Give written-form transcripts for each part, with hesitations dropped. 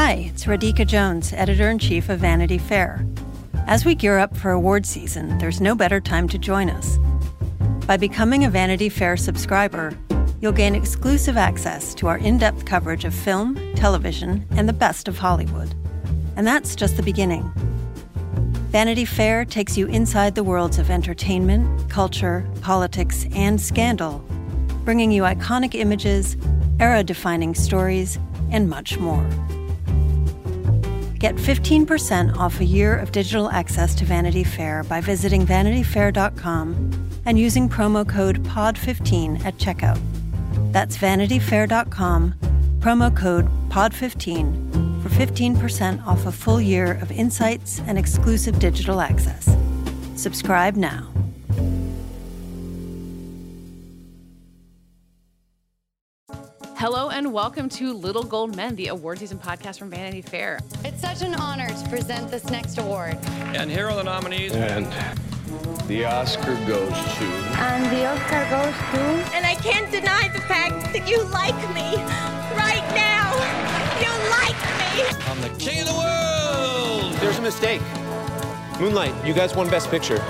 Hi, it's Radhika Jones, Editor-in-Chief of Vanity Fair. As we gear up for award season, there's no better time to join us. By becoming a Vanity Fair subscriber, you'll gain exclusive access to our in-depth coverage of film, television, and the best of Hollywood. And that's just the beginning. Vanity Fair takes you inside the worlds of entertainment, culture, politics, and scandal, bringing you iconic images, era-defining stories, and much more. Get 15% off a year of digital access to Vanity Fair by visiting vanityfair.com and using promo code POD15 at checkout. That's vanityfair.com, promo code POD15 for 15% off a full year of insights and exclusive digital access. Subscribe now. Hello and welcome to Little Gold Men, the award season podcast from Vanity Fair. It's such an honor to present this next award. And here are the nominees. And the Oscar goes to... And the Oscar goes to... And I can't deny the fact that you like me. Right now, you like me. I'm the king of the world. There's a mistake. Moonlight, you guys won Best Picture.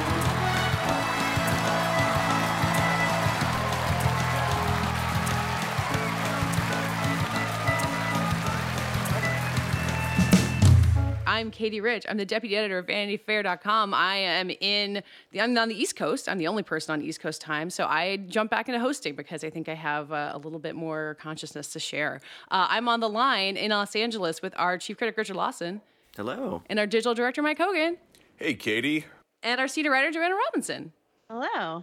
I'm Katie Rich. I'm the deputy editor of VanityFair.com. I'm on the East Coast. I'm the only person on East Coast time, so I jumped back into hosting because I think I have a little bit more consciousness to share. I'm on the line in Los Angeles with our chief critic, Richard Lawson. Hello. And our digital director, Mike Hogan. Hey, Katie. And our senior writer, Joanna Robinson. Hello.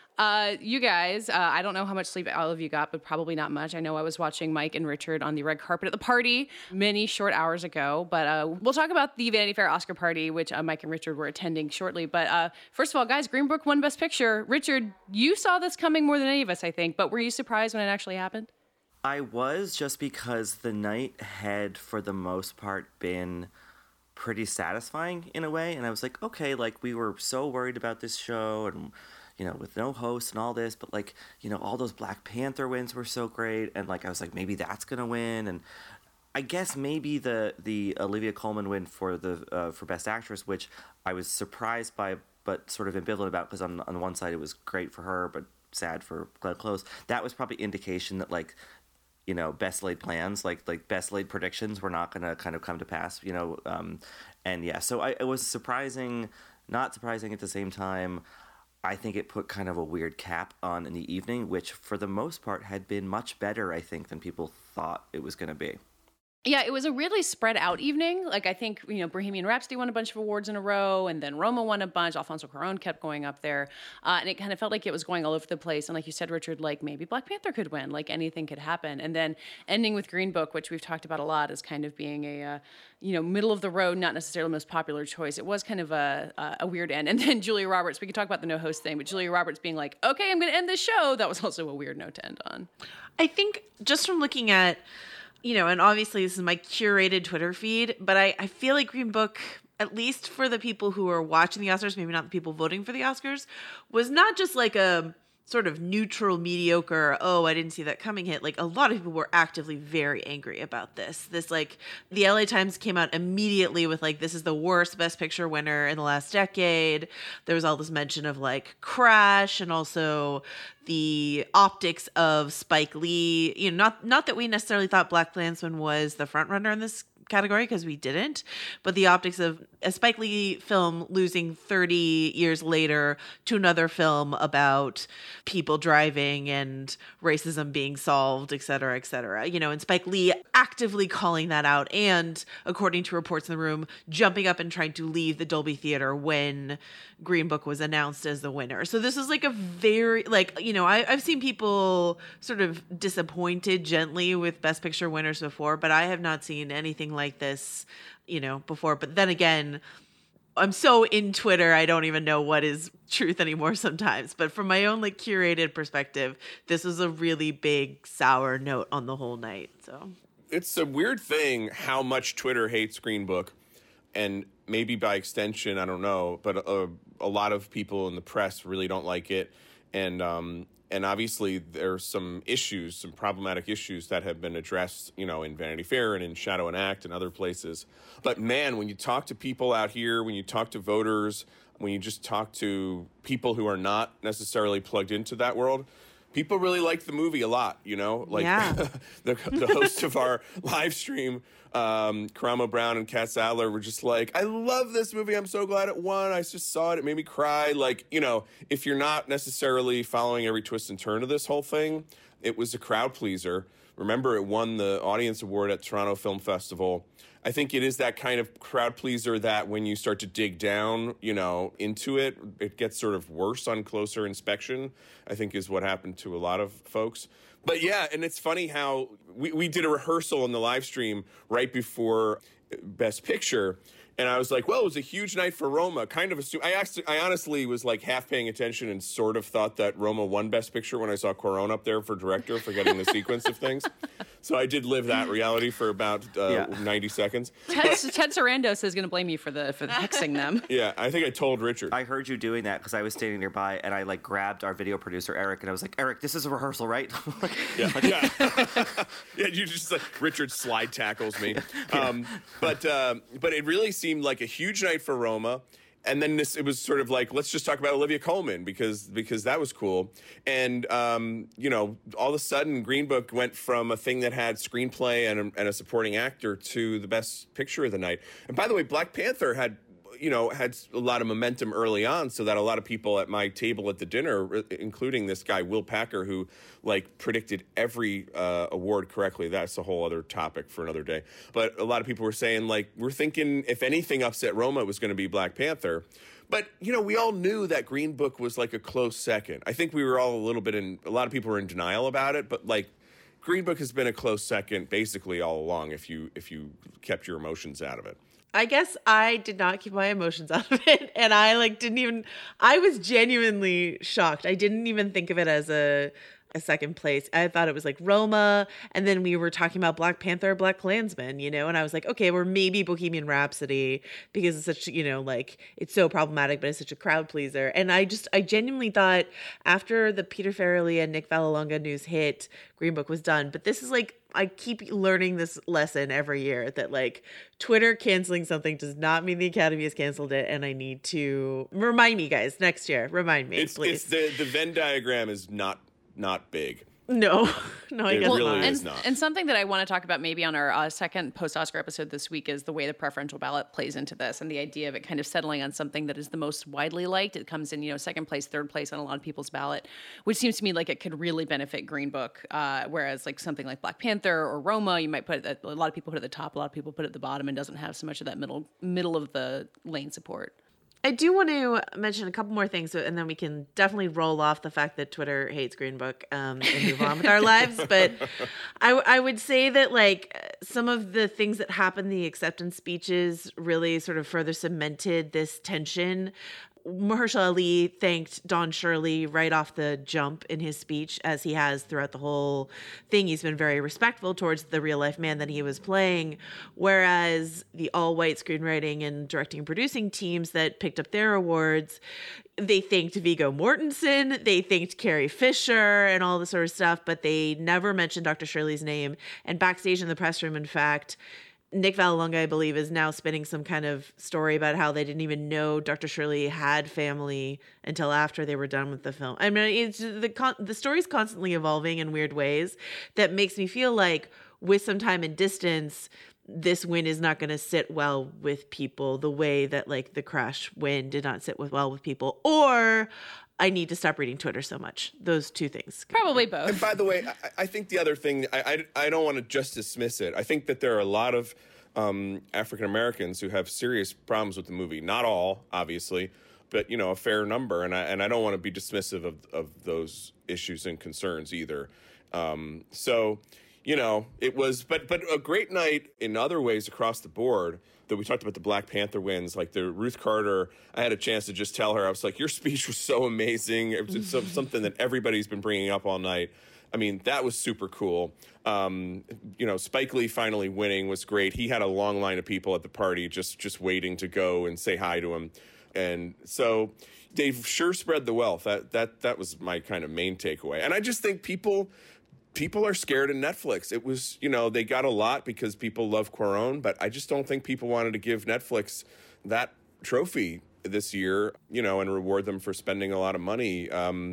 You guys, I don't know how much sleep all of you got, but probably not much. I know I was watching Mike and Richard on the red carpet at the party many short hours ago, but we'll talk about the Vanity Fair Oscar party, which Mike and Richard were attending shortly. But first of all, guys, Green Book won Best Picture. Richard, you saw this coming more than any of us, I think, but were you surprised when it actually happened? I was, just because the night had, for the most part, been pretty satisfying in a way, and I was like, okay, like, we were so worried about this show, and with no host and all this, but all those Black Panther wins were so great, and I was like, maybe that's gonna win, and I guess maybe the Olivia Colman win for Best Actress, which I was surprised by, but sort of ambivalent about, because on one side it was great for her, but sad for Glenn Close. That was probably indication that best laid plans, like best laid predictions were not gonna kind of come to pass, and yeah, so it was surprising, not surprising at the same time. I think it put kind of a weird cap on in the evening, which for the most part had been much better, I think, than people thought it was going to be. Yeah, it was a really spread out evening. I think, Bohemian Rhapsody won a bunch of awards in a row, and then Roma won a bunch. Alfonso Cuarón kept going up there. And it kind of felt like it was going all over the place. And like you said, Richard, maybe Black Panther could win, anything could happen. And then ending with Green Book, which we've talked about a lot as kind of being a, middle of the road, not necessarily the most popular choice. It was kind of a weird end. And then Julia Roberts, we could talk about the no host thing, but Julia Roberts being like, okay, I'm going to end this show. That was also a weird note to end on. I think just from looking at, and obviously this is my curated Twitter feed, but I feel like Green Book, at least for the people who are watching the Oscars, maybe not the people voting for the Oscars, was not just a sort of neutral, mediocre, oh, I didn't see that coming hit. A lot of people were actively very angry about this. The LA Times came out immediately with this is the worst Best Picture winner in the last decade. There was all this mention of Crash, and also the optics of Spike Lee. Not that we necessarily thought BlacKkKlansman was the front runner in this category, because we didn't, but the optics of a Spike Lee film losing 30 years later to another film about people driving and racism being solved, et cetera, and Spike Lee actively calling that out, and according to reports in the room, jumping up and trying to leave the Dolby Theater when Green Book was announced as the winner. So this is a very, I've seen people sort of disappointed gently with Best Picture winners before, but I have not seen anything like this, before. But then again, I'm so in Twitter, I don't even know what is truth anymore sometimes. But from my own curated perspective, this was a really big sour note on the whole night. So It's a weird thing how much Twitter hates Green Book, and maybe by extension, I don't know, but a lot of people in the press really don't like it. And And obviously there's some issues, some problematic issues that have been addressed, you know, in Vanity Fair and in Shadow and Act and other places. But man, when you talk to people out here, when you talk to voters, when you just talk to people who are not necessarily plugged into that world, people really liked the movie a lot, you know? Like the host of our live stream, Karamo Brown and Kat Sadler, were just like, I love this movie. I'm so glad it won. I just saw it. It made me cry. Like, you know, if you're not necessarily following every twist and turn of this whole thing, it was a crowd pleaser. Remember, it won the Audience Award at Toronto Film Festival. I think it is that kind of crowd pleaser that when you start to dig down, you know, into it, it gets sort of worse on closer inspection, I think is what happened to a lot of folks. But yeah, and it's funny how we did a rehearsal in the live stream right before Best Picture. And I was like, well, it was a huge night for Roma. Kind of assumed, I honestly was like half paying attention and sort of thought that Roma won Best Picture when I saw Cuarón up there for director, forgetting the sequence of things. So I did live that reality for about 90 seconds. Ted Sarandos is going to blame you for hexing them. Yeah, I think I told Richard. I heard you doing that because I was standing nearby and I like grabbed our video producer Eric and I was like, Eric, this is a rehearsal, right? Yeah, you just like Richard slide tackles me. But it really seemed like a huge night for Roma. And then it was sort of like, let's just talk about Olivia Colman because that was cool. And, you know, all of a sudden Green Book went from a thing that had screenplay and a supporting actor to the best picture of the night. And by the way, Black Panther had a lot of momentum early on, so that a lot of people at my table at the dinner, including this guy, Will Packer, who like predicted every award correctly. That's a whole other topic for another day. But a lot of people were saying, like, we're thinking if anything upset Roma, it was going to be Black Panther. But, you know, we all knew that Green Book was like a close second. I think we were all a lot of people were in denial about it, but like Green Book has been a close second basically all along if you kept your emotions out of it. I guess I did not keep my emotions out of it. And I I was genuinely shocked. I didn't even think of it as a second place. I thought it was like Roma. And then we were talking about Black Panther, Black Klansman, you know, and I was like, okay, we're maybe Bohemian Rhapsody because it's such, you know, like it's so problematic, but it's such a crowd pleaser. And I genuinely thought after the Peter Farrelly and Nick Vallelonga news hit, Green Book was done. But this is like, I keep learning this lesson every year that like Twitter canceling something does not mean the Academy has canceled it. And I need to remind me, guys, next year, remind me, please. The Venn diagram is not big. No, I guess really is not. And something that I want to talk about maybe on our second post-Oscar episode this week is the way the preferential ballot plays into this and the idea of it kind of settling on something that is the most widely liked. It comes in, you know, second place, third place on a lot of people's ballot, which seems to me like it could really benefit Green Book. Whereas like something like Black Panther or Roma, you might put it, a lot of people put it at the top, a lot of people put it at the bottom and doesn't have so much of that middle of the lane support. I do want to mention a couple more things, and then we can definitely roll off the fact that Twitter hates Green Book and move on with our lives. But I would say that, like, some of the things that happened, the acceptance speeches really sort of further cemented this tension. Mahershala Ali thanked Don Shirley right off the jump in his speech, as he has throughout the whole thing. He's been very respectful towards the real-life man that he was playing, whereas the all-white screenwriting and directing and producing teams that picked up their awards, they thanked Viggo Mortensen, they thanked Carrie Fisher and all this sort of stuff, but they never mentioned Dr. Shirley's name. And backstage in the press room, in fact, Nick Vallelonga, I believe, is now spinning some kind of story about how they didn't even know Dr. Shirley had family until after they were done with the film. I mean, it's the story's constantly evolving in weird ways that makes me feel like with some time and distance, this win is not going to sit well with people the way that like the Crash win did not sit well with people, or I need to stop reading Twitter so much. Those two things. Probably both. And by the way, I think the other thing, I don't want to just dismiss it. I think that there are a lot of African Americans who have serious problems with the movie. Not all, obviously, but, you know, a fair number. And I don't want to be dismissive of those issues and concerns either. So, you know, it was, but a great night in other ways across the board. That we talked about the Black Panther wins, like the Ruth Carter. I had a chance to just tell her, I was like, your speech was so amazing. It was something that everybody's been bringing up all night. I mean, that was super cool. You know, Spike Lee finally winning was great. He had a long line of people at the party just waiting to go and say hi to him. And so they've sure spread the wealth. That was my kind of main takeaway. And I just think people are scared of Netflix. It was, they got a lot because people love Cuarón, but I just don't think people wanted to give Netflix that trophy this year, and reward them for spending a lot of money.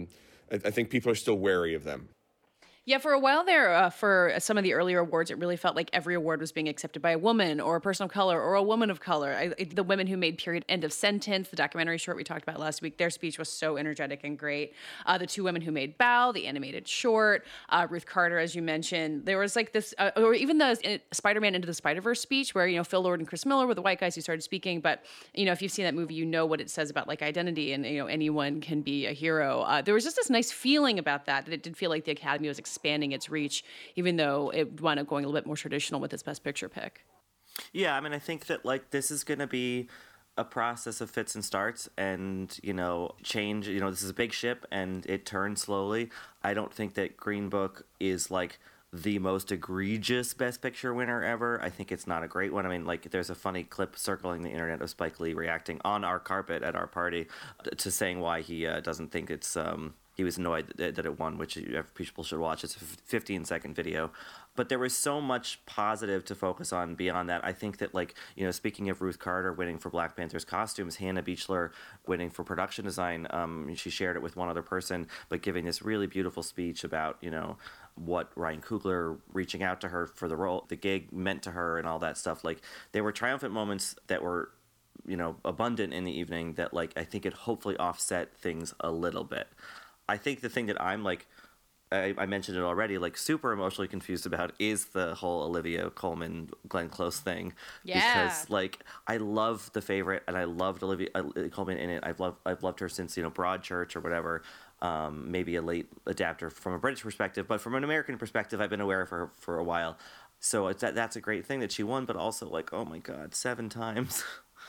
I think people are still wary of them. Yeah, for a while there, for some of the earlier awards, it really felt like every award was being accepted by a woman or a person of color or a woman of color. The women who made Period End of Sentence, the documentary short we talked about last week, their speech was so energetic and great. The two women who made Bao, the animated short, Ruth Carter, as you mentioned. There was like this, or even the Spider-Man Into the Spider-Verse speech where, Phil Lord and Chris Miller were the white guys who started speaking. But, if you've seen that movie, you know what it says about like identity and, anyone can be a hero. There was just this nice feeling about that it did feel like the Academy was expanding its reach, even though it wound up going a little bit more traditional with its Best Picture pick. Yeah, I mean, I think that like this is going to be a process of fits and starts and, change. This is a big ship and it turns slowly. I don't think that Green Book is like the most egregious Best Picture winner ever. I think it's not a great one. I mean, like, there's a funny clip circling the internet of Spike Lee reacting on our carpet at our party to saying why he doesn't think it's... He was annoyed that it won, which people should watch. It's a 15-second video. But there was so much positive to focus on beyond that. I think that, like, speaking of Ruth Carter winning for Black Panther's costumes, Hannah Beachler winning for production design, she shared it with one other person, but giving this really beautiful speech about, what Ryan Coogler reaching out to her for the role, the gig meant to her and all that stuff. Like, there were triumphant moments that were, abundant in the evening that, like, I think it hopefully offset things a little bit. I think the thing that I'm like, I mentioned it already, like super emotionally confused about is the whole Olivia Colman, Glenn Close thing. Yeah. Because like I love The Favorite and I loved Olivia Colman in it. I've loved her since Broadchurch or whatever. Maybe a late adapter from a British perspective, but from an American perspective, I've been aware of her for a while. So that's a great thing that she won, but also like, oh my God, 7 times.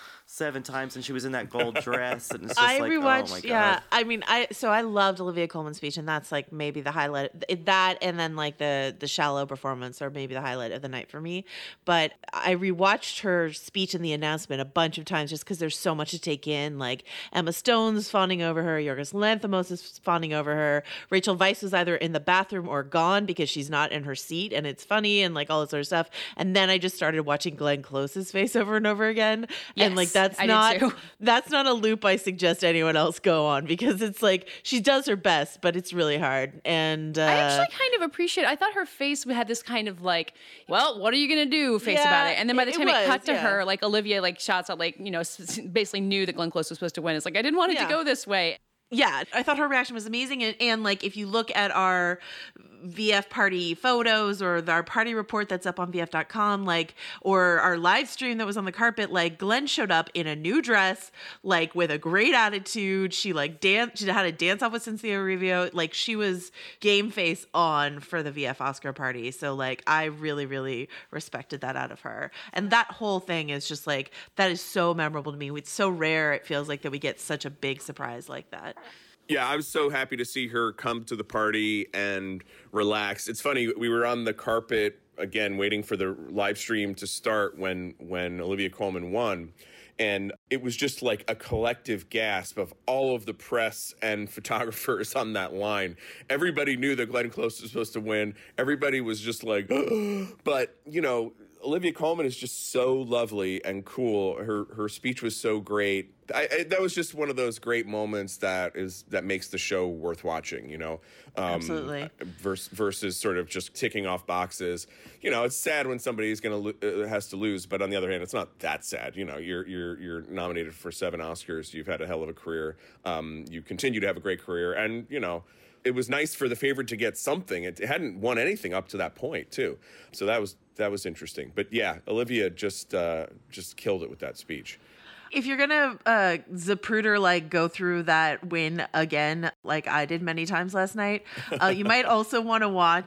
7 times, and she was in that gold dress, and it's just I like, rewatched, oh my God. yeah. I mean, I loved Olivia Colman's speech, and that's like maybe the highlight. That and then like the Shallow performance, or maybe the highlight of the night for me. But I rewatched her speech and the announcement a bunch of times just because there's so much to take in. Like Emma Stone's fawning over her, Yorgos Lanthimos is fawning over her. Rachel Weisz was either in the bathroom or gone because she's not in her seat, and it's funny and like all this other stuff. And then I just started watching Glenn Close's face over and over again, and like that's not a loop I suggest anyone else go on, because it's like she does her best, but it's really hard. And I actually kind of appreciate it. I thought her face had this kind of like, well, what are you gonna do face about it? And then by the time it cut to her, like Olivia like shouts out like, basically knew that Glenn Close was supposed to win. It's like, I didn't want it to go this way. Yeah, I thought her reaction was amazing. And like, if you look at our VF party photos or our party report that's up on VF.com, like, or our live stream that was on the carpet, like Glenn showed up in a new dress, like with a great attitude. She like danced, she had a dance off with Cynthia Erivo. Like she was game face on for the VF Oscar party. So like, I really, really respected that out of her. And that whole thing is just like, that is so memorable to me. It's so rare. It feels like that we get such a big surprise like that. Yeah, I was so happy to see her come to the party and relax. It's funny, we were on the carpet, again, waiting for the live stream to start when Olivia Colman won. And it was just like a collective gasp of all of the press and photographers on that line. Everybody knew that Glenn Close was supposed to win. Everybody was just like, but, Olivia Colman is just so lovely and cool. Her speech was so great. That was just one of those great moments that makes the show worth watching, Absolutely. Versus sort of just ticking off boxes. It's sad when somebody's has to lose, but on the other hand, it's not that sad. You're nominated for 7 Oscars. You've had a hell of a career. You continue to have a great career, and it was nice for The Favorite to get something. It hadn't won anything up to that point, too. So that was interesting. But yeah, Olivia just killed it with that speech. If you're gonna Zapruder like go through that win again, like I did many times last night, you might also want to watch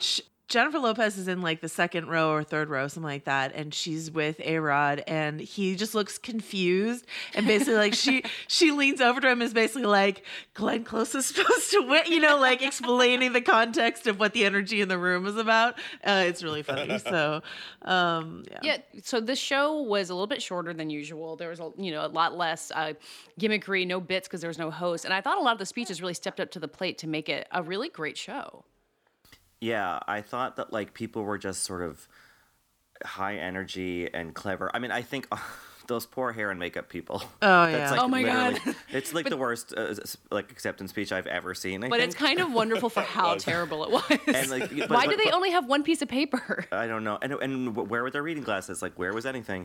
Jennifer Lopez is in like the second row or third row, something like that, and she's with A-Rod, and he just looks confused, and basically like she leans over to him and is basically like, Glenn Close is supposed to win, like explaining the context of what the energy in the room is about. It's really funny. So yeah. So this show was a little bit shorter than usual. There was a lot less gimmickry, no bits because there was no host, and I thought a lot of the speeches really stepped up to the plate to make it a really great show. Yeah, I thought that like people were just sort of high energy and clever. I mean, I think those poor hair and makeup people. Oh that's yeah. Like, oh my God. It's like the worst like acceptance speech I've ever seen. But it's kind of wonderful for how terrible it was. And like, why do they only have one piece of paper? I don't know. And where were their reading glasses? Like, where was anything?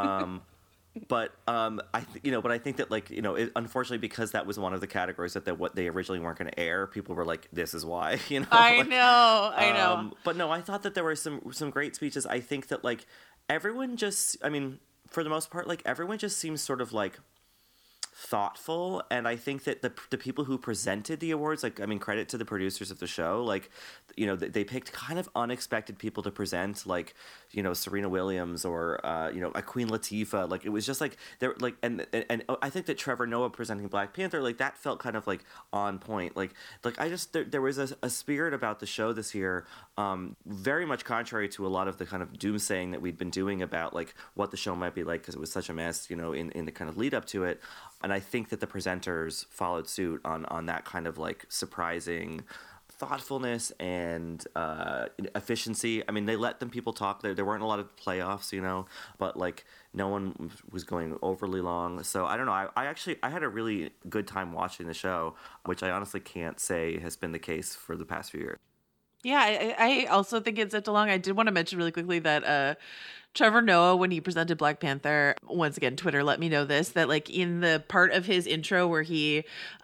But I think that like unfortunately because that was one of the categories that what they originally weren't going to air, people were like, this is why. I know. But no, I thought that there were some great speeches. I think that like everyone just, I mean, for the most part, like everyone just seems sort of like thoughtful, and I think that the people who presented the awards, like, I mean, credit to the producers of the show, like, they picked kind of unexpected people to present, like, Serena Williams or a Queen Latifah. Like, it was just like they're like, and I think that Trevor Noah presenting Black Panther, like, that felt kind of like on point. Like I just there was a spirit about the show this year, very much contrary to a lot of the kind of doomsaying that we'd been doing about like what the show might be like because it was such a mess, in the kind of lead up to it. And I think that the presenters followed suit on that kind of like surprising thoughtfulness and efficiency. I mean, they let people talk. There weren't a lot of playoffs, but like no one was going overly long. So I don't know. I had a really good time watching the show, which I honestly can't say has been the case for the past few years. Yeah, I also think it zipped along. I did want to mention really quickly that Trevor Noah, when he presented Black Panther, once again, Twitter let me know this, that like in the part of his intro where he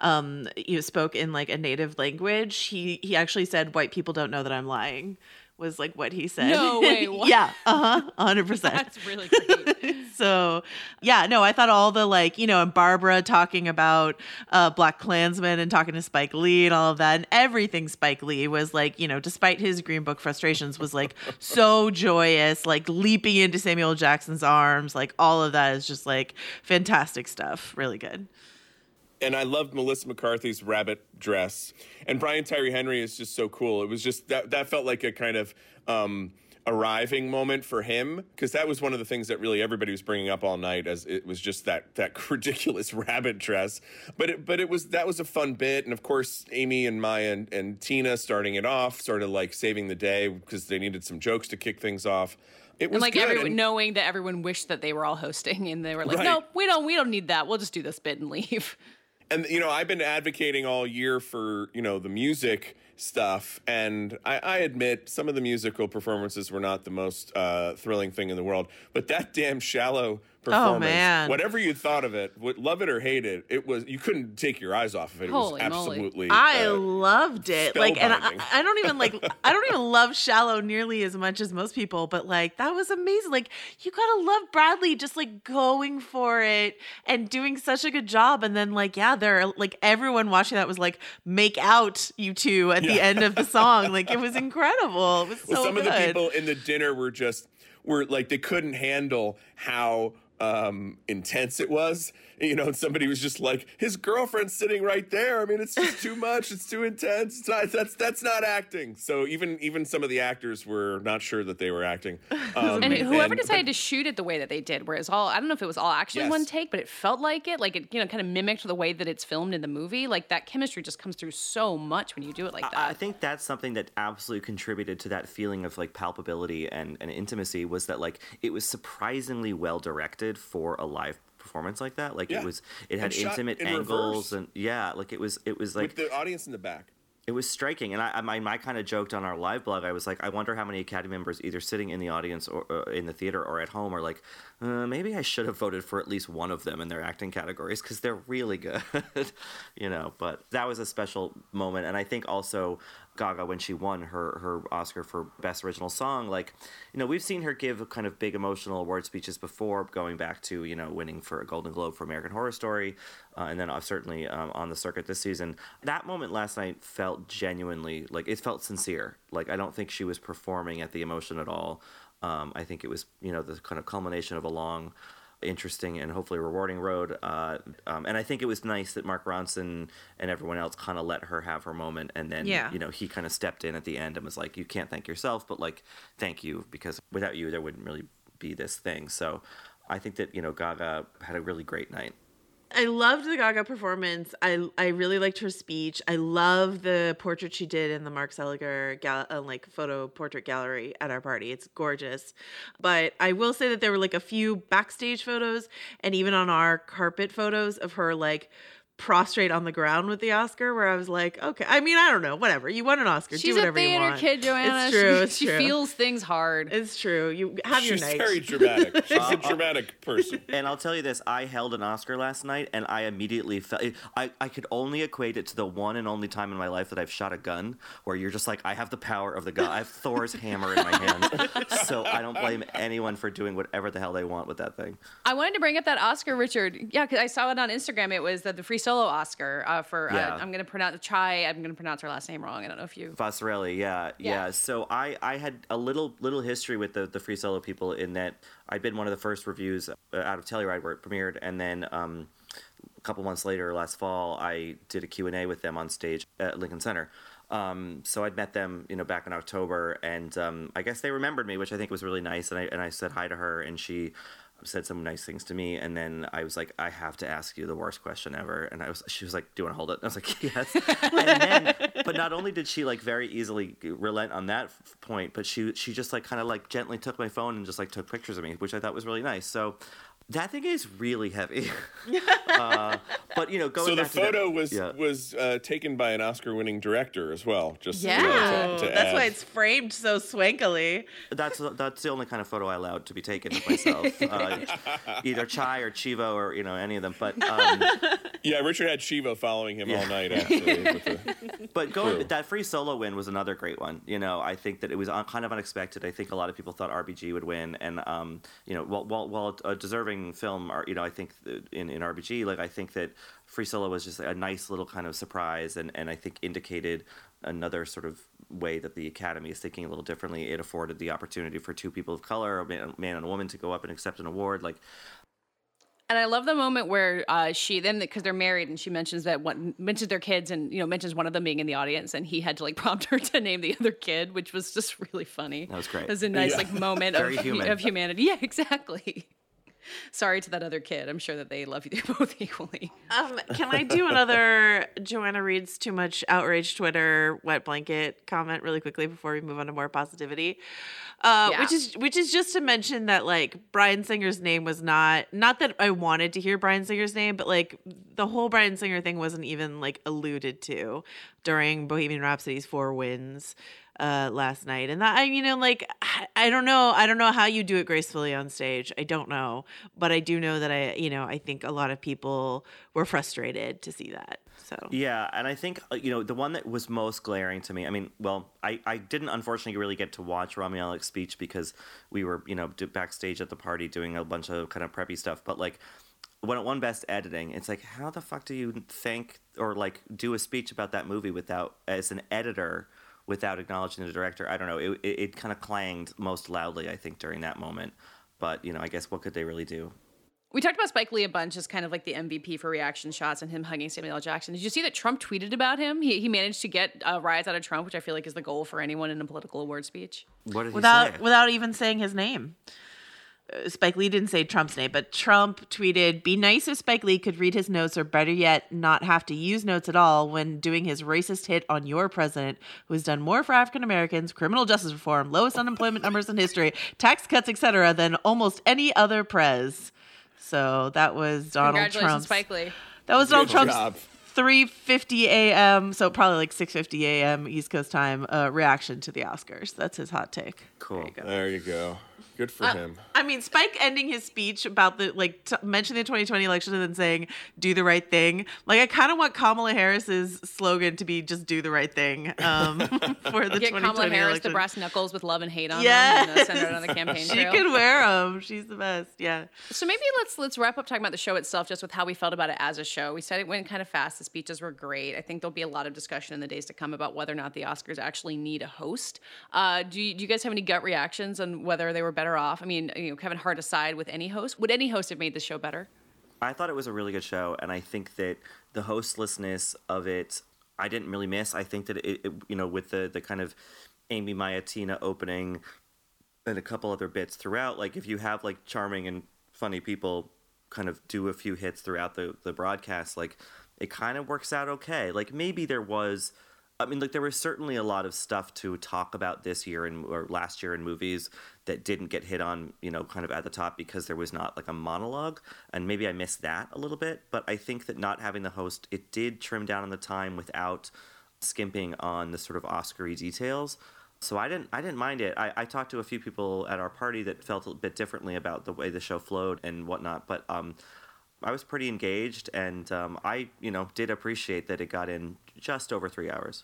spoke in like a native language, he actually said, "White people don't know that I'm lying," was like what he said. No way. What? Yeah, 100%. That's really great. So, yeah, no, I thought all the like, and Barbara talking about Black Klansman and talking to Spike Lee and all of that, and everything Spike Lee was like, despite his Green Book frustrations, was like so joyous, like leaping into Samuel L. Jackson's arms, like all of that is just like fantastic stuff. Really good. And I loved Melissa McCarthy's rabbit dress. And Brian Tyree Henry is just so cool. It was just that felt like a kind of arriving moment for him, because that was one of the things that really everybody was bringing up all night, as it was just that ridiculous rabbit dress. But that was a fun bit. And of course, Amy and Maya and Tina starting it off, sort of like saving the day because they needed some jokes to kick things off. It was and like good. Everyone knowing that everyone wished that they were all hosting, and they were like, "No, we don't need that. We'll just do this bit and leave." And, I've been advocating all year for, the music stuff. And I admit some of the musical performances were not the most thrilling thing in the world. But that damn Shallow performance, whatever you thought of it, love it or hate it, you couldn't take your eyes off of it. It was absolutely I loved it. Like, and I don't even love Shallow nearly as much as most people, but like that was amazing. Like, you gotta love Bradley just like going for it and doing such a good job. And then like, they're like, everyone watching that was like, make out you two at the end of the song. Like, it was incredible. It was so some good. of the people in the dinner were like, they couldn't handle how intense it was, and somebody was just like, his girlfriend's sitting right there. I mean, it's just too much. It's too intense. That's not acting. So even some of the actors were not sure that they were acting. And whoever decided to shoot it the way that they did, where it's all, I don't know if it was all actually one take, but it felt like it kind of mimicked the way that it's filmed in the movie. Like, that chemistry just comes through so much when you do it like that. I think that's something that absolutely contributed to that feeling of like palpability and intimacy, was that like it was surprisingly well directed for a live performance like that. Like, it had intimate angles, and like it was like with the audience in the back. It was striking, and I kind of joked on our live blog. I was like, I wonder how many Academy members, either sitting in the audience or in the theater or at home, are like, maybe I should have voted for at least one of them in their acting categories because they're really good, But that was a special moment, and I think also Gaga when she won her Oscar for Best Original Song. Like, we've seen her give kind of big emotional award speeches before, going back to, winning for a Golden Globe for American Horror Story, and then certainly on the circuit this season. That moment last night felt genuinely, like, it felt sincere. Like, I don't think she was performing at the emotion at all. I think it was, the kind of culmination of a long, interesting and hopefully rewarding road, and I think it was nice that Mark Ronson and everyone else kind of let her have her moment, and then he kind of stepped in at the end and was like, you can't thank yourself, but like, thank you, because without you there wouldn't really be this thing. So I think that Gaga had a really great night. I loved the Gaga performance. I really liked her speech. I love the portrait she did in the Mark Seliger photo portrait gallery at our party. It's gorgeous. But I will say that there were like a few backstage photos and even on our carpet photos of her like prostrate on the ground with the Oscar, where I was like, okay, I mean, I don't know, whatever. You won an Oscar. She's do whatever you want. She's a theater kid, Joanna. It's true. She feels things hard. It's true. You have your night. She's very dramatic. She's a dramatic person. And I'll tell you this, I held an Oscar last night, and I immediately felt, I could only equate it to the one and only time in my life that I've shot a gun, where you're just like, I have the power of the gun. I have Thor's hammer in my hand. So I don't blame anyone for doing whatever the hell they want with that thing. I wanted to bring up that Oscar, Richard. Yeah, because I saw it on Instagram. It was the Free Solo Oscar. I'm going to pronounce Chai. I'm going to pronounce her last name wrong. I don't know if you. Vasarely, yeah. So I had a little history with the Free Solo people, in that I'd been one of the first reviews out of Telluride where it premiered, and then a couple months later, last fall, I did a Q&A with them on stage at Lincoln Center. So I'd met them, back in October, and I guess they remembered me, which I think was really nice. And I said hi to her, and she said some nice things to me, and then I was like, I have to ask you the worst question ever. And she was like, do you want to hold it? And I was like, yes. And then, but not only did she like very easily relent on that point, but she just like kind of like gently took my phone and just like took pictures of me, which I thought was really nice. So that thing is really heavy. But going so back the photo was taken by an Oscar-winning director as well. Just to that's add. why it's framed so swankily. That's the only kind of photo I allowed to be taken of myself. Either Chai or Chivo or any of them. But yeah, Richard had Chivo following him all night actually. But that Free Solo win was another great one. I think that it was kind of unexpected. I think a lot of people thought RBG would win, and while a deserving film, I think in RBG, like I think that Free Solo was just a nice little kind of surprise, and I think indicated another sort of way that the Academy is thinking a little differently. It afforded the opportunity for two people of color, a man and a woman, to go up and accept an award. And I love the moment where because they're married, and she mentions mentions their kids, and mentions one of them being in the audience, and he had to like prompt her to name the other kid, which was just really funny. That was great. It was a nice like moment of humanity. Yeah, exactly. Sorry to that other kid. I'm sure that they love you both equally. Can I do another Joanna Reads Too Much Outrage Twitter wet blanket comment really quickly before we move on to more positivity? Which is just to mention that like Bryan Singer's name was not that I wanted to hear Bryan Singer's name, but like the whole Bryan Singer thing wasn't even like alluded to during Bohemian Rhapsody's 4 Wins last night. And that, I don't know how you do it gracefully on stage. I don't know, but I do know that I think a lot of people were frustrated to see that. So yeah, and I think the one that was most glaring to me. I mean, well, I didn't unfortunately really get to watch Rami Malek's speech because we were backstage at the party doing a bunch of kind of preppy stuff. But like when it won Best Editing, it's like, how the fuck do you thank or like do a speech about that movie as an editor without acknowledging the director? I don't know. It kind of clanged most loudly, I think, during that moment. But I guess what could they really do? We talked about Spike Lee a bunch as kind of like the MVP for reaction shots and him hugging Samuel L. Jackson. Did you see that Trump tweeted about him? He managed to get a rise out of Trump, which I feel like is the goal for anyone in a political award speech. What did he say? Without even saying his name. Spike Lee didn't say Trump's name, but Trump tweeted, "Be nice if Spike Lee could read his notes, or better yet, not have to use notes at all when doing his racist hit on your president, who has done more for African Americans, criminal justice reform, lowest unemployment numbers in history, tax cuts, etc., than almost any other prez." So that was Donald Trump's. Spike Lee. That was Donald Trump's 3:50 a.m., so probably like 6:50 a.m. East Coast time reaction to the Oscars. That's his hot take. Cool. There you go. Good for him. I mean, Spike ending his speech about mentioning the 2020 election and then saying, do the right thing. Like, I kind of want Kamala Harris's slogan to be just do the right thing for the 2020 Get Kamala Harris election. to brass knuckles with love and hate on them and send her out on the campaign trail. She can wear them. She's the best. Yeah. So maybe let's wrap up talking about the show itself, just with how we felt about it as a show. We said it went kind of fast. The speeches were great. I think there'll be a lot of discussion in the days to come about whether or not the Oscars actually need a host. Do you guys have any gut reactions on whether they were better off? I mean, Kevin Hart aside, with any host, would any host have made the show better? I thought it was a really good show, and I think that the hostlessness of it, I didn't really miss. I think that it with the kind of Amy, Maya, Tina opening and a couple other bits throughout, like if you have like charming and funny people kind of do a few hits throughout the broadcast, like it kind of works out okay. Like maybe there was certainly a lot of stuff to talk about this year or last year in movies that didn't get hit on, kind of at the top because there was not like a monologue. And maybe I missed that a little bit. But I think that not having the host, it did trim down on the time without skimping on the sort of Oscar-y details. So I didn't mind it. I talked to a few people at our party that felt a bit differently about the way the show flowed and whatnot. But I was pretty engaged, and I did appreciate that it got in just over 3 hours.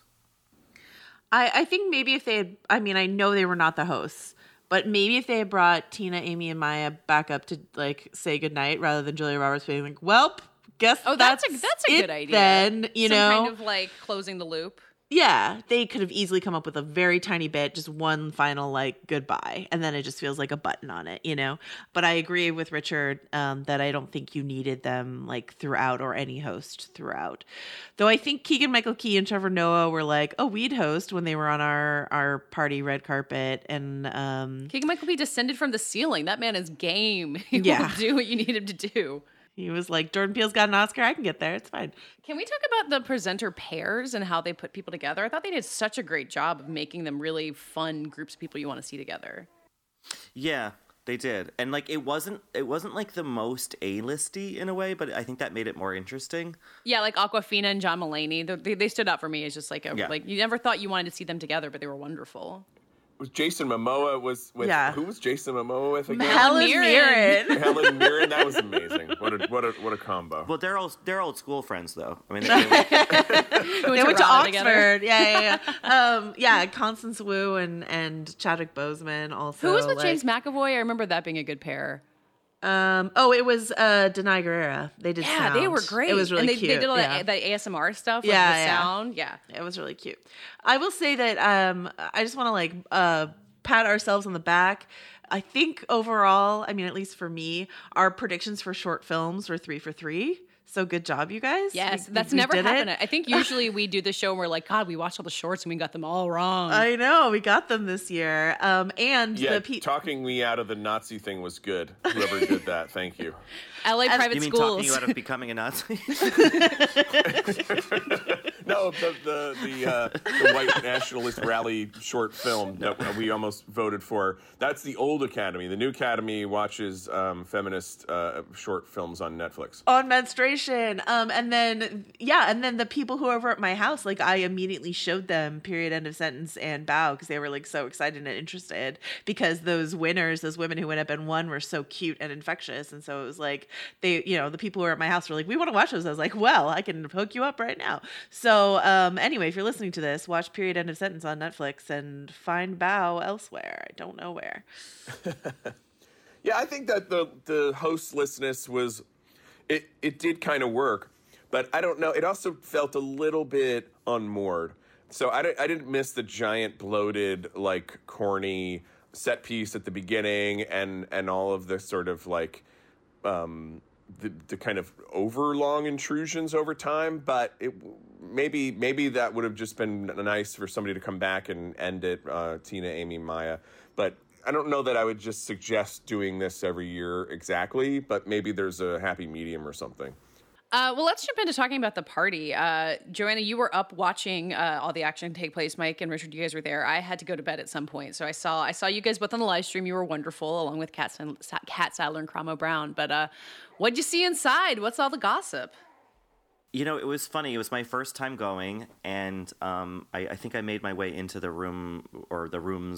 I think maybe if they had, I know they were not the hosts, but maybe if they had brought Tina, Amy, and Maya back up to like say goodnight rather than Julia Roberts being like, "Welp, guess that's a good idea." Then kind of like closing the loop. Yeah, they could have easily come up with a very tiny bit, just one final like goodbye, and then it just feels like a button on it, But I agree with Richard that I don't think you needed them like throughout or any host throughout. Though I think Keegan-Michael Key and Trevor Noah were like, "Oh, we'd host" when they were on our party red carpet, and Keegan-Michael Key descended from the ceiling. That man is game. He will do what you need him to do. He was like, Jordan Peele's got an Oscar. I can get there. It's fine. Can we talk about the presenter pairs and how they put people together? I thought they did such a great job of making them really fun groups of people you want to see together. Yeah, they did. And like it wasn't like the most A-listy in a way, but I think that made it more interesting. Yeah, like Awkwafina and John Mulaney. They stood out for me as just like like you never thought you wanted to see them together, but they were wonderful. Jason Momoa was with who was Jason Momoa with again? Helen Mirren. Helen Mirren, that was amazing. What a combo. Well, they're old school friends though. I mean, they went to Oxford. Yeah. Constance Wu and Chadwick Boseman also. Who was with James McAvoy? I remember that being a good pair. It was Denai Guerrera. They did sound. They were great. It was really cute. They did all the ASMR stuff, the sound. Yeah. It was really cute. I will say that I just want to pat ourselves on the back. I think overall, at least for me, our predictions for short films were 3 for 3. So good job, you guys. That's never happened. I think usually we do the show and we're like, God, we watched all the shorts and we got them all wrong. I know. We got them this year. Talking me out of the Nazi thing was good. Whoever did that, thank you. LA private schools. You mean talking you out of becoming a Nazi? No, the white nationalist rally short film that we almost voted for. That's the old Academy. The new Academy watches feminist short films on Netflix. On menstruation. And then the people who are over at my house, like I immediately showed them Period, End of Sentence and Bow because they were like so excited and interested because those women who went up and won were so cute and infectious. And so it was like, the people who were at my house were like, we want to watch those. I was like, well, I can hook you up right now. So anyway, if you're listening to this, watch Period, End of Sentence on Netflix and find Bow elsewhere. I don't know where. Yeah, I think that the hostlessness was, it did kind of work, but I don't know. It also felt a little bit unmoored. So I didn't miss the giant bloated, like corny set piece at the beginning and all of the sort of like, the kind of overlong intrusions over time, but maybe that would have just been nice for somebody to come back and end it, Tina, Amy, Maya. But I don't know that I would just suggest doing this every year exactly, but maybe there's a happy medium or something. Well, let's jump into talking about the party. Joanna, you were up watching all the action take place. Mike and Richard, you guys were there. I had to go to bed at some point, so I saw you guys both on the live stream. You were wonderful, along with Kat Sadler and Cromwell Brown. But what'd you see inside? What's all the gossip? It was funny. It was my first time going, and I think I made my way into the room or the rooms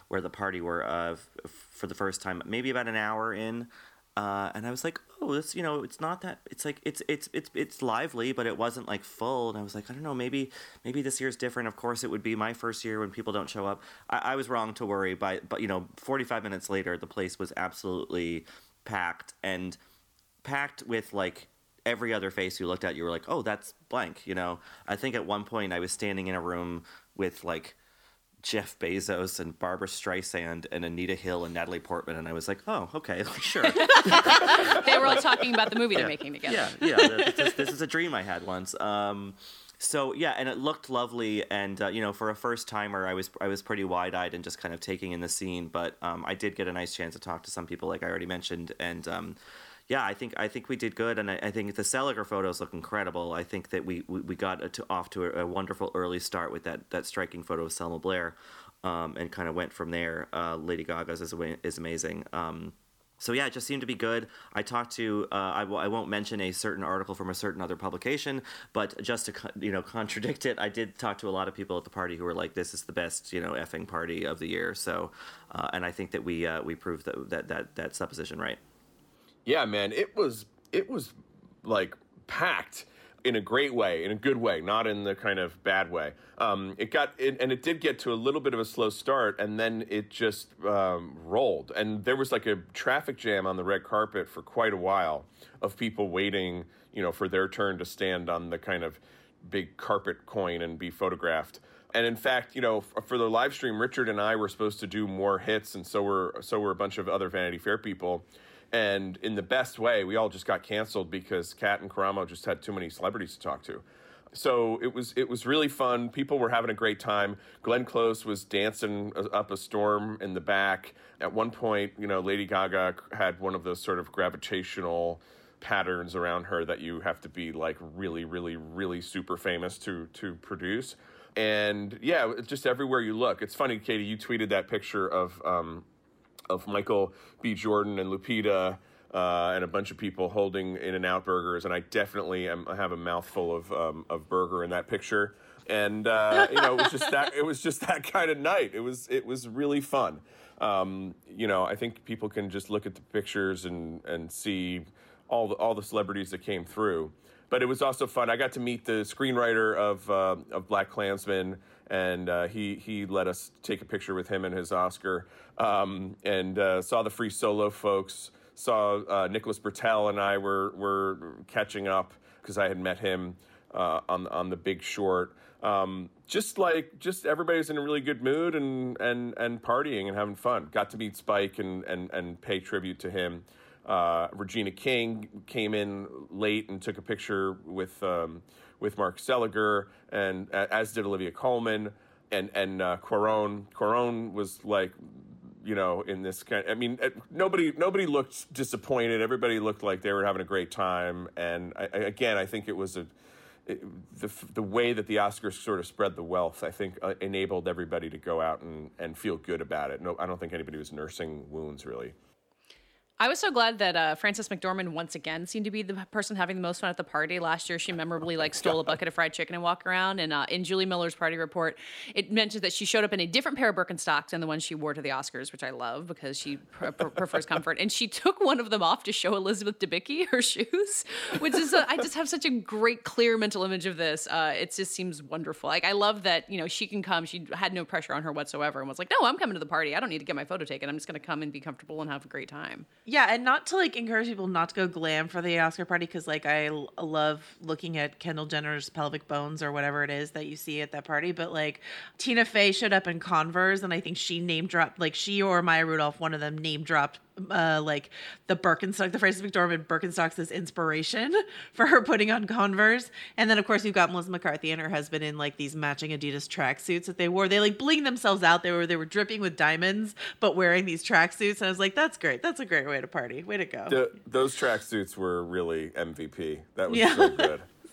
where the party were for the first time, maybe about an hour in. And I was like, oh, this, it's not that, it's like, it's lively, but it wasn't like full. And I was like, I don't know, maybe this year's different. Of course, it would be my first year when people don't show up. I was wrong to worry, but 45 minutes later, the place was absolutely packed, and packed with like every other face you looked at, you were like, oh, that's blank. I think at one point I was standing in a room with like Jeff Bezos and Barbara Streisand and Anita Hill and Natalie Portman, and I was like, oh, okay, sure. They were all talking about the movie they're making together. Yeah. This is a dream I had once. So yeah, and it looked lovely, and for a first timer, I was pretty wide eyed and just kind of taking in the scene. But I did get a nice chance to talk to some people, like I already mentioned, and yeah, I think we did good, and I think the Seliger photos look incredible. I think that we got off to a wonderful early start with that striking photo of Selma Blair, and kind of went from there. Lady Gaga's is amazing. So yeah, it just seemed to be good. I talked to I won't mention a certain article from a certain other publication, but just to contradict it, I did talk to a lot of people at the party who were like, "This is the best effing party of the year." So, and I think that we proved that supposition right. Yeah, man, it was like packed in a great way, in a good way, not in the kind of bad way. It did get to a little bit of a slow start, and then it just rolled. And there was like a traffic jam on the red carpet for quite a while of people waiting, for their turn to stand on the kind of big carpet coin and be photographed. And in fact, for the live stream, Richard and I were supposed to do more hits, and so were a bunch of other Vanity Fair people. And in the best way, we all just got canceled because Kat and Karamo just had too many celebrities to talk to. So it was really fun. People were having a great time. Glenn Close was dancing up a storm in the back. At one point, Lady Gaga had one of those sort of gravitational patterns around her that you have to be like really, really, really super famous to produce. And yeah, just everywhere you look. It's funny, Katie, you tweeted that picture of Michael B. Jordan and Lupita and a bunch of people holding In-N-Out burgers, and I definitely have a mouthful of burger in that picture. And it was just that kind of night. It was really fun. I think people can just look at the pictures and see all the celebrities that came through. But it was also fun. I got to meet the screenwriter of BlacKkKlansman, and he let us take a picture with him and his Oscar, and saw the Free Solo folks. Saw Nicholas Bertel and I were catching up because I had met him on The Big Short. Just everybody's in a really good mood and partying and having fun. Got to meet Spike and pay tribute to him. Regina King came in late and took a picture with Mark Seliger, and as did Olivia Colman and Cuarón. Cuarón was like, in this kind. Nobody looked disappointed. Everybody looked like they were having a great time. And I think it was the way that the Oscars sort of spread the wealth, I think, enabled everybody to go out and feel good about it. No, I don't think anybody was nursing wounds, really. I was so glad that Frances McDormand once again seemed to be the person having the most fun at the party. Last year, she memorably stole a bucket of fried chicken and walked around. And in Julie Miller's party report, it mentions that she showed up in a different pair of Birkenstocks than the ones she wore to the Oscars, which I love because she prefers comfort. And she took one of them off to show Elizabeth Debicki her shoes, which is I just have such a great, clear mental image of this. It just seems wonderful. I love that she can come. She had no pressure on her whatsoever and was like, no, I'm coming to the party. I don't need to get my photo taken. I'm just going to come and be comfortable and have a great time. Yeah, and not to encourage people not to go glam for the Oscar party, because I love looking at Kendall Jenner's pelvic bones or whatever it is that you see at that party. But Tina Fey showed up in Converse, and I think she name dropped, she or Maya Rudolph, one of them name dropped the Birkenstock, the Frances McDormand Birkenstocks as inspiration for her putting on Converse. And then of course you've got Melissa McCarthy and her husband in these matching Adidas tracksuits that they wore. They blinged themselves out. They were dripping with diamonds, but wearing these tracksuits. And I was like, that's great. That's a great way to party. Way to go. Those tracksuits were really MVP. That was so good.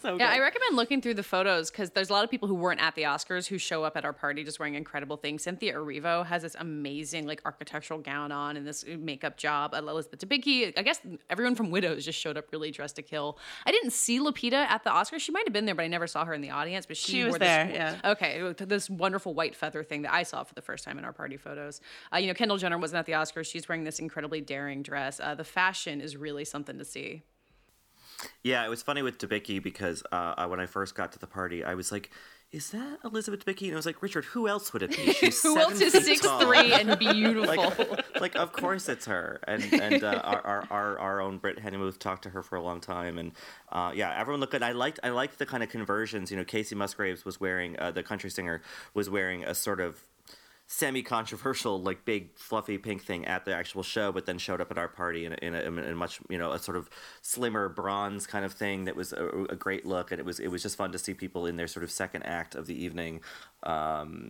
So yeah, good. I recommend looking through the photos because there's a lot of people who weren't at the Oscars who show up at our party just wearing incredible things. Cynthia Erivo has this amazing like architectural gown on and this makeup job. Elizabeth Debicki, I guess everyone from Widows just showed up really dressed to kill. I didn't see Lupita at the Oscars. She might have been there, but I never saw her in the audience. But she was wore there, this, yeah. Okay, this wonderful white feather thing that I saw for the first time in our party photos. Kendall Jenner wasn't at the Oscars. She's wearing this incredibly daring dress. The fashion is really something to see. Yeah, it was funny with Debicki because when I first got to the party, I was like, is that Elizabeth Debicki? And I was like, Richard, who else would it be? She's who else is 6'3" and beautiful? like, of course it's her. And our own Britt Hennemuth talked to her for a long time. And everyone looked good. I liked the kind of conversions. Casey Musgraves was wearing, the country singer, was wearing a sort of semi-controversial, like big fluffy pink thing at the actual show, but then showed up at our party in a much a sort of slimmer bronze kind of thing that was a great look, and it was just fun to see people in their sort of second act of the evening. I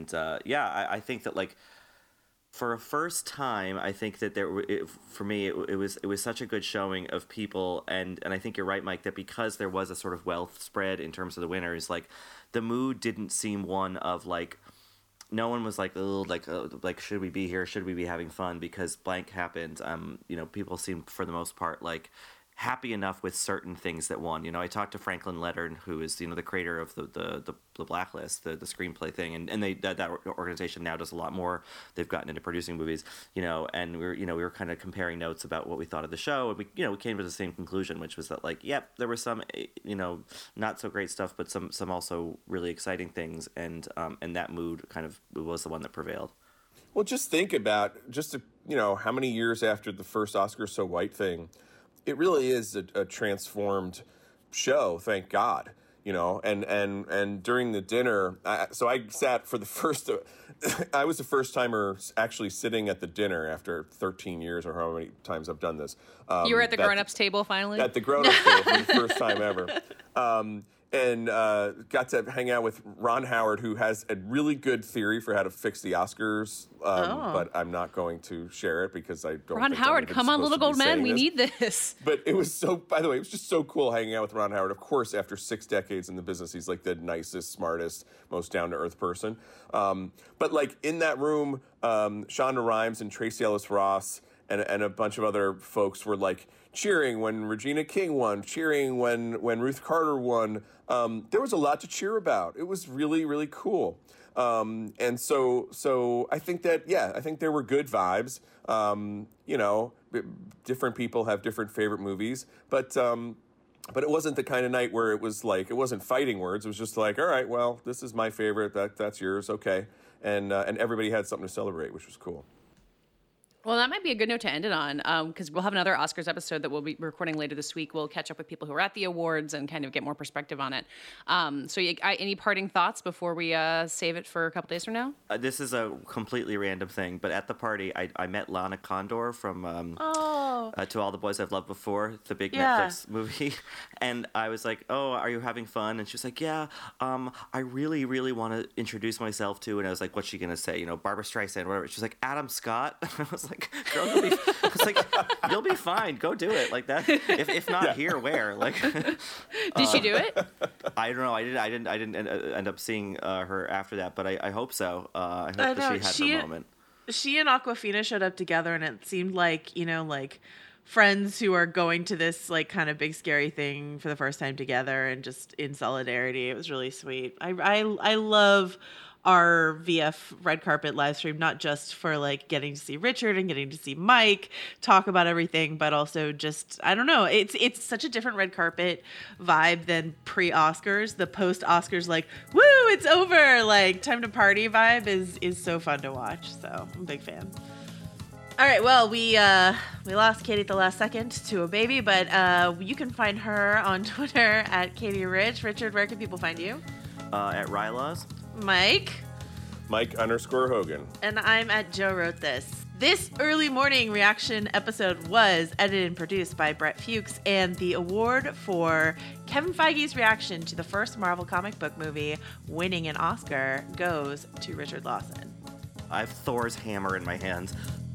think that like for a first time, I think that for me it was such a good showing of people, and I think you're right, Mike, that because there was a sort of wealth spread in terms of the winners, like the mood didn't seem one of like. No one was like, oh, like should we be here? Should we be having fun? Because blank happened. People seemed for the most part like happy enough with certain things that won. I talked to Franklin Leonard, who is the creator of the Blacklist, the screenplay thing, and they that organization now does a lot more. They've gotten into producing movies, and we were kind of comparing notes about what we thought of the show, and we came to the same conclusion, which was that like, yep, there was some not so great stuff, but some also really exciting things, and that mood kind of was the one that prevailed. Well, just think about how many years after the first Oscar So White thing. It really is a transformed show, thank God, and during the dinner, I sat for the first, I was the first timer actually sitting at the dinner after 13 years or however many times I've done this. You were at the grown-ups table finally? At the grown-ups table for the first time ever. And got to hang out with Ron Howard, who has a really good theory for how to fix the Oscars, but I'm not going to share it because I don't. Ron Howard, come on, Little Gold Men, we need this. But it was by the way, it was just so cool hanging out with Ron Howard. Of course, after 6 decades in the business, he's like the nicest, smartest, most down-to-earth person. But like in that room, Shonda Rhimes and Tracee Ellis Ross and a bunch of other folks were like cheering when Regina King won, cheering when Ruth Carter won. There was a lot to cheer about. It was really, really cool. And so I think that, I think there were good vibes. Different people have different favorite movies, but it wasn't the kind of night where it was like, it wasn't fighting words. It was just like, all right, well, this is my favorite. That's yours. Okay. And everybody had something to celebrate, which was cool. Well, that might be a good note to end it on, because we'll have another Oscars episode that we'll be recording later this week. We'll catch up with people who are at the awards and kind of get more perspective on it. Any parting thoughts before we save it for a couple days from now? This is a completely random thing, but at the party, I met Lana Condor from To All the Boys I've Loved Before, the big Netflix movie. And I was like, oh, are you having fun? And she was like, yeah, I really, really want to introduce myself to, and I was like, what's she going to say? Barbara Streisand, whatever. She was like, Adam Scott. I was like, girl, you'll be fine. Go do it like that. If not here, where? Like, did she do it? I don't know. I didn't end up seeing her after that, but I hope so. I hope that she had her moment. She and Awkwafina showed up together, and it seemed like like friends who are going to this like kind of big scary thing for the first time together, and just in solidarity. It was really sweet. I love our VF red carpet live stream, not just for like getting to see Richard and getting to see Mike talk about everything, but also just, I don't know, it's such a different red carpet vibe than pre-Oscars. The post-Oscars like, woo, it's over, like time to party vibe is so fun to watch. So I'm a big fan. All right, well, we lost Katie at the last second to a baby, but you can find her on Twitter at Katie Rich. Richard, where can people find you? At Rylaws. Mike _Hogan. And I'm at Joe Wrote This. This early morning reaction episode was edited and produced by Brett Fuchs, and the award for Kevin Feige's reaction to the first Marvel comic book movie winning an Oscar goes to Richard Lawson. I have Thor's hammer in my hands.